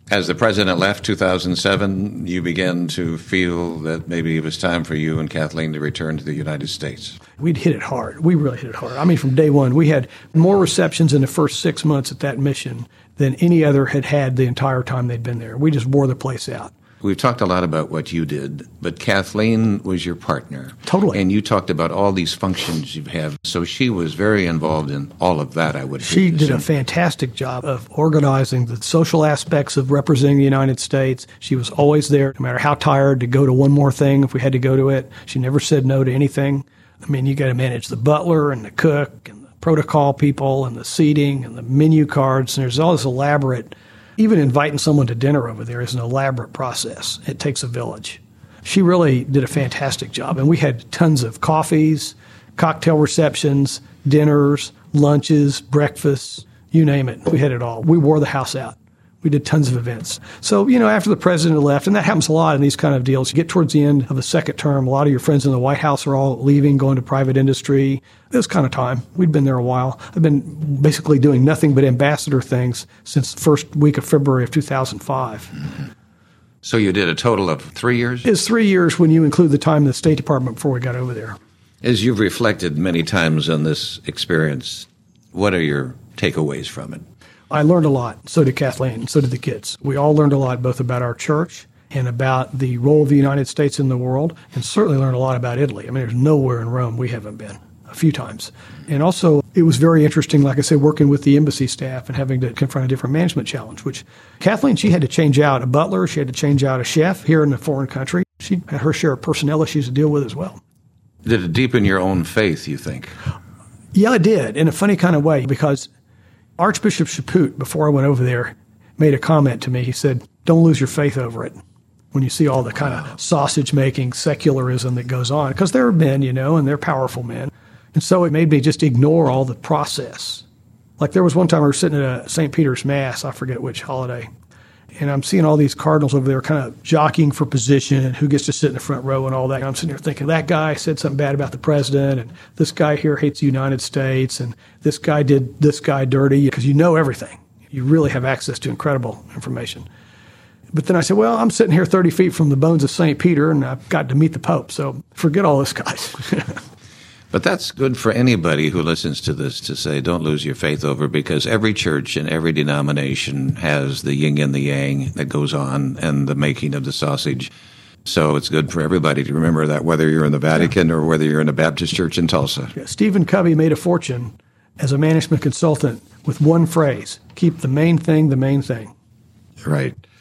As the president left 2007, you began to feel that maybe it was time for you and Kathleen to return to the United States. We'd hit it hard. We really hit it hard. I mean, from day one, we had more receptions in the first 6 months at that mission than any other had the entire time they'd been there. We just wore the place out. We've talked a lot about what you did, but Kathleen was your partner. Totally. And you talked about all these functions you have. So she was very involved in all of that, I would She did assume. a fantastic job of organizing the social aspects of representing the United States. She was always there, no matter how tired, to go to one more thing if we had to go to it. She never said no to anything. I mean, you got to manage the butler and the cook and the protocol people and the seating and the menu cards. And there's all this elaborate. Even inviting someone to dinner over there is an elaborate process. It takes a village. She really did a fantastic job. And we had tons of coffees, cocktail receptions, dinners, lunches, breakfasts, you name it. We had it all. We wore the house out. We did tons of events. So, after the president left, and that happens a lot in these kind of deals, you get towards the end of a second term, a lot of your friends in the White House are all leaving, going to private industry. It was kind of time. We'd been there a while. I've been basically doing nothing but ambassador things since the first week of February of 2005. Mm-hmm. So you did a total of 3 years? It's 3 years when you include the time in the State Department before we got over there. As you've reflected many times on this experience, what are your takeaways from it? I learned a lot. So did Kathleen. So did the kids. We all learned a lot, both about our church and about the role of the United States in the world, and certainly learned a lot about Italy. I mean, there's nowhere in Rome we haven't been, a few times. And also, it was very interesting, like I said, working with the embassy staff and having to confront a different management challenge, which Kathleen, she had to change out a butler. She had to change out a chef here in a foreign country. She had her share of personnel issues to deal with as well. Did it deepen your own faith, you think? Yeah, it did, in a funny kind of way, because Archbishop Chaput, before I went over there, made a comment to me. He said, don't lose your faith over it when you see all the kind of sausage-making secularism that goes on. Because they're men, and they're powerful men. And so it made me just ignore all the process. Like there was one time we were sitting at a St. Peter's Mass, I forget which holiday, and I'm seeing all these cardinals over there kind of jockeying for position and who gets to sit in the front row and all that. And I'm sitting there thinking, that guy said something bad about the president, and this guy here hates the United States, and this guy did this guy dirty, because you know everything. You really have access to incredible information. But then I said, well, I'm sitting here 30 feet from the bones of St. Peter, and I've got to meet the Pope, so forget all this, guys. But that's good for anybody who listens to this to say, don't lose your faith over, because every church and every denomination has the yin and the yang that goes on and the making of the sausage. So it's good for everybody to remember that, whether you're in the Vatican or whether you're in a Baptist church in Tulsa. Yeah, Stephen Covey made a fortune as a management consultant with one phrase: keep the main thing the main thing. Right.